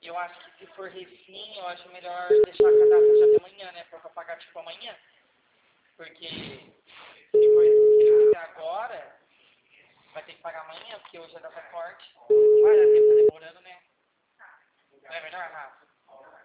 Eu acho que se for refim, eu acho melhor deixar a cadastra já de amanhã, né? Pra pagar tipo amanhã. Porque se for refim agora, vai ter que pagar amanhã, porque hoje é data corte. Não vai dar tempo, tá demorando, né? Não é melhor, Rafa?